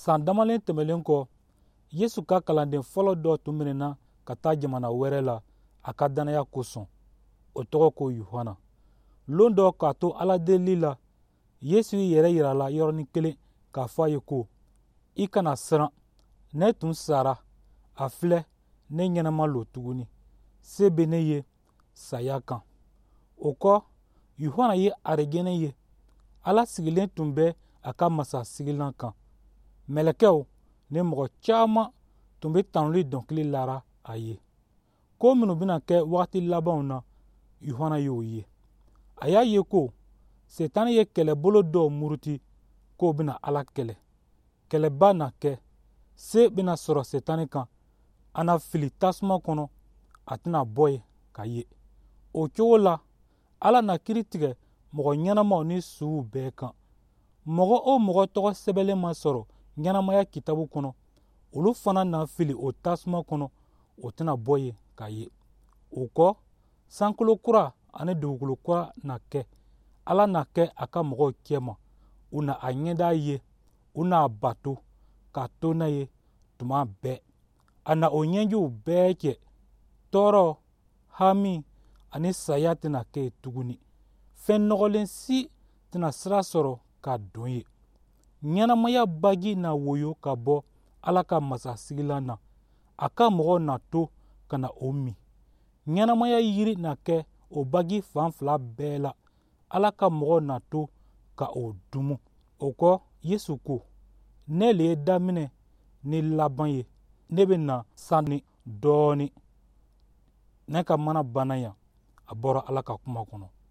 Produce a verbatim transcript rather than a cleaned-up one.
san damalen tɛmɛlen kɔ Yesu ka kalanden fɔlɔ dɔ tun minɛna ka taa jamana wɛrɛ la a ka danaya kosɔn, o tɔgɔ ko Yohana. Lon dɔ k'a to Ala deli la, Yesu yɛrɛ yira la yɔrɔnin kelen k'a fɔ a ye ko i kana siran, ne tun sara, a filɛ ne ɲɛnama lo tuguni, se bɛ ne ye saya kan. O kɔ Yohana ye arijɛnɛ ye. Ala sigilen tun bɛ a ka masasigilan kan. Mɛlɛkɛw ni mɔgɔ caman tun bɛ tanuli dɔnkili lara a ye. Ko minnu bɛna kɛ wagati labanw na, Yohana y'o ye. A y'a ye ko Setani ye kɛlɛbolo dɔw muruti k'o bɛna Ala kɛlɛ. Kɛlɛba na kɛ, se bɛna sɔrɔ Setani kan, a na fili tasuma kɔnɔ, a tɛna bɔ ye ka ye. O cogo la, Ala na kiiri tigɛ mɔgɔ ɲɛnamaw ni suw bɛɛ kan. Mɔgɔ o mɔgɔ tɔgɔ sɛbɛnlen ma sɔrɔ ɲɛnamaya kitabu kɔnɔ, olu fana na fili o tasuma kɔnɔ, o tɛna bɔ ye ka ye. O kɔ, sankolo kura ani dugukolo kura na kɛ. Ala na kɛ a ka mɔgɔw cɛma, u na a ɲɛda ye, u na a bato k'a to n'a ye tuma bɛɛ. A na o ɲɛjiw bɛɛ cɛ, tɔɔrɔ, hami ani saya tɛna kɛ tuguni. Fɛn nɔgɔlen si tɛna sira sɔrɔ ka don ye. Ɲɛnamaya baji na woyo ka bɔ Ala ka masasigilan na. A ka mɔgɔw na to ka na o min. Ɲɛnamaya yiri na kɛ o baji fan fila bɛɛ la. Ala ka mɔgɔw na to ka o dumu. O kɔ Yesu ko, ne le ye daminɛ ni laban ye, ne bɛ na sanni dɔɔni. Ne ka mana banna yan, a bɔra Ala ka kuma kɔnɔ.